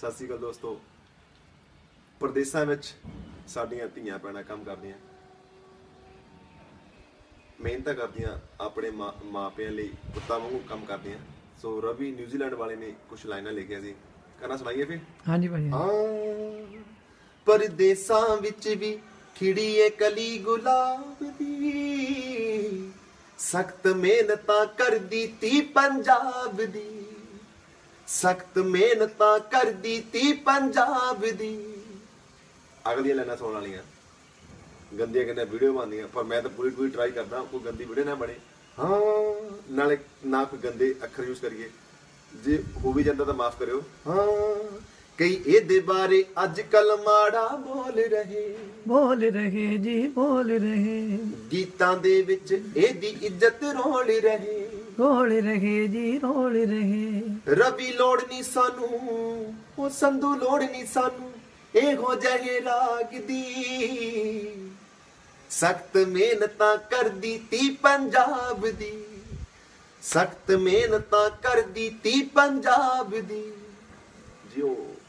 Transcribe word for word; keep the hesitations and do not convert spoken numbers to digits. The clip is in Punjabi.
ਸਤਿ ਸ਼੍ਰੀ ਅਕਾਲ ਦੋਸਤੋ। ਪ੍ਰਦੇਸਾਂ ਵਿੱਚ ਸਾਡੀਆਂ ਧੀਆਂ ਭੈਣਾਂ ਕੰਮ ਕਰਦੀਆਂ, ਮਿਹਨਤਾਂ ਕਰਦੀਆਂ, ਆਪਣੇ ਮਾਂ ਮਾਪਿਆਂ ਲਈ ਪੁੱਤਾਂ ਵਾਂਗੂ ਕੰਮ ਕਰਦੀਆਂ। ਸੋ ਰਵੀ ਨਿਊਜ਼ੀਲੈਂਡ ਵਾਲੇ ਨੇ ਕੁਝ ਲਾਈਨਾਂ ਲਿਖੀਆਂ ਸੀ, ਕਰਨਾ ਸੁਣਾਈਏ ਫਿਰ? ਹਾਂਜੀ ਭਾਈ। ਹਾਂ, ਪਰਦੇਸਾਂ ਵਿੱਚ ਵੀ ਖਿੜੀ ਏ ਕਲੀ ਗੁਲਾਬ ਦੀ, ਸਖਤ ਮਿਹਨਤਾਂ ਕਰਦੀ ਤੀ ਪੰਜਾਬ ਦੀ, ਸਖਤ ਮਿਹਨਤਾਂ ਕਰਦੀ ਤੀ ਪੰਜਾਬ ਦੀ। ਅਗਲੀਆਂ ਲਾਈਨਾਂ ਸੁਣਨ ਵਾਲੀਆਂ ਗੰਦੀਆਂ ਗੰਦੀਆਂ ਵੀਡੀਓ ਬਣਦੀਆਂ, ਪਰ ਮੈਂ ਤਾਂ ਪੂਰੀ ਪੂਰੀ ਟਰਾਈ ਕਰਦਾ ਕੋਈ ਗੰਦੀ ਵੀਡੀਓ ਨਾ ਬਣੇ। ਹਾਂ, ਨਾਲੇ ਨਾ ਕੋਈ ਗੰਦੇ ਅੱਖਰ ਯੂਜ਼ ਕਰੀਏ, ਜੇ ਹੋ ਵੀ ਜਾਂਦਾ ਤਾਂ ਮਾਫ ਕਰਿਓ। ਹਾਂ, ਕਈ ਇਹਦੇ ਬਾਰੇ ਅੱਜ ਕੱਲ ਮਾੜਾ ਬੋਲ ਰਹੇ ਬੋਲ ਰਹੇ ਜੀ ਬੋਲ ਰਹੇ, ਗੀਤਾਂ ਦੇ ਵਿੱਚ ਇਹਦੀ ਇੱਜ਼ਤ ਰੋਲ ਰਹੇ ਰੋਲ ਰਹੇ ਜੀ ਰੋਲ ਰਹੇ। ਰਵੀ ਲੋੜ ਨੀ ਸਾਨੂੰ, ਉਹ ਸੰਧੂ ਲੋੜ ਨੀ ਸਾਨੂੰ ਇਹੋ ਜਿਹੇ ਰਾਗ ਦੀ, ਸਖਤ ਮਿਹਨਤਾਂ ਕਰਦੀ ਤੀ ਪੰਜਾਬ ਦੀ, ਸਖਤ ਮਿਹਨਤਾਂ ਕਰਦੀ ਤੀ ਪੰਜਾਬ ਦੀ। ਜਿਓ